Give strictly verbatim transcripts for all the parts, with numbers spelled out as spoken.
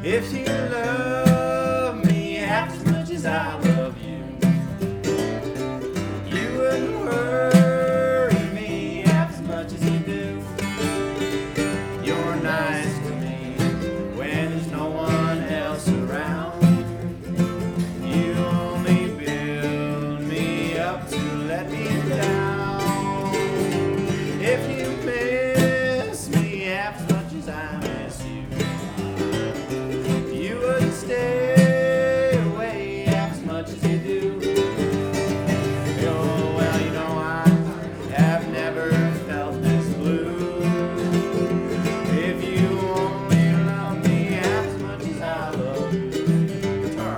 If you love me half as much as I love you, you wouldn't worry me half as much as you do. You're nice to me when there's no one else around. You only build me up to let me down. If you miss me half as much as I miss you, you wouldn't stay away half as much as you do. Oh, well, you know I have never felt this blue. If you only love me half as much as I love you. Guitar.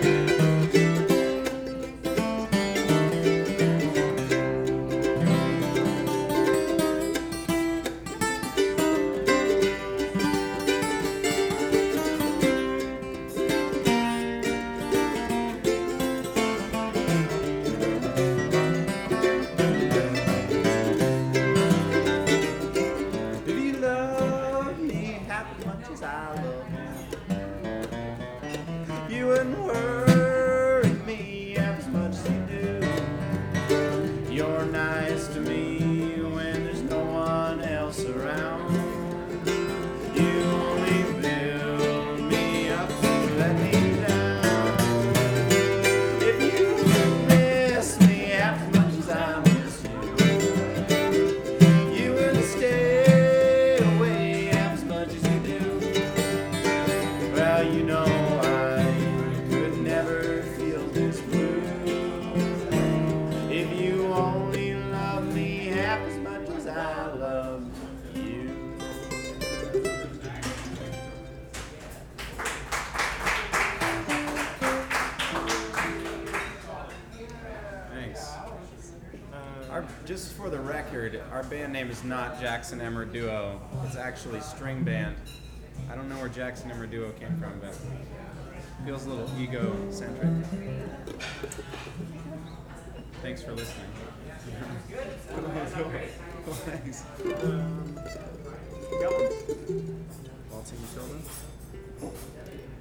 If you love me half as much as I love you, you wouldn't worry me half as much as you do. You're nice to me when there's no one else around. You only build me up to let me down. If you miss me half as much as I miss you, you wouldn't stay away half as much as you do. Well, you know I could never feel this blue if you only love me half as much as I love you. Thanks. Our, just for the record, our band name is not Jackson Emmer Duo. It's actually String Band. I don't know where Jackson Emmer Duo came from, but it feels a little ego-centric. Thanks for listening. Thanks. Um, Waltzing Matilda.